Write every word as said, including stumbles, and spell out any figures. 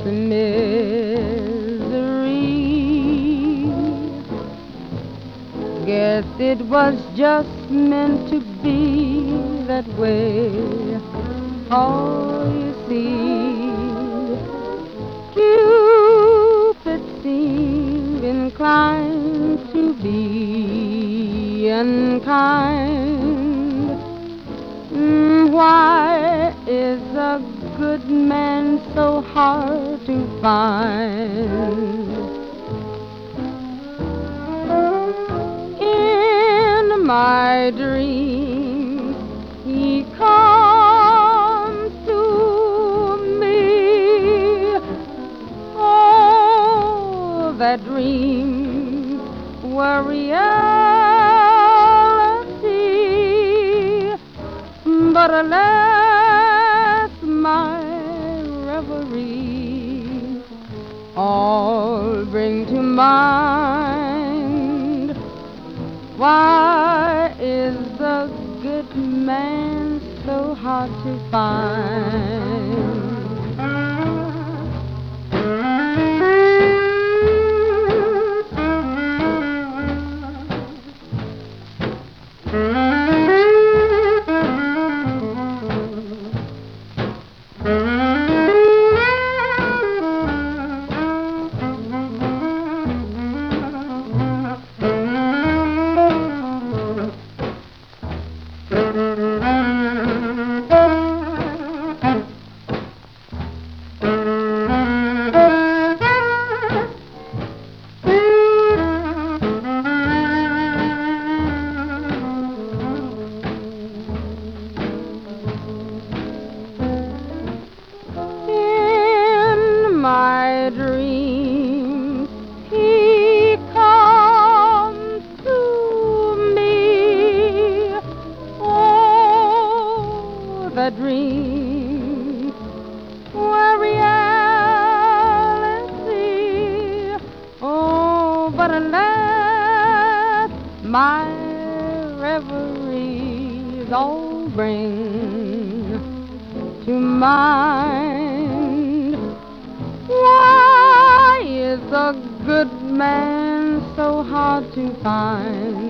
misery. Guess it was just meant to be that way. Oh, you see, Cupid seemed inclined to be unkind. Mm, Why is a good man so hard to find? In my dreams, he comes to me. Oh, that dreams were reality, but alas, my reveries all bring to mind. Why is the good man so hard to find? My dreams, he comes to me. Oh, the dreams were reality. Oh, but alas, my reveries all bring to mind. Why is a good man so hard to find?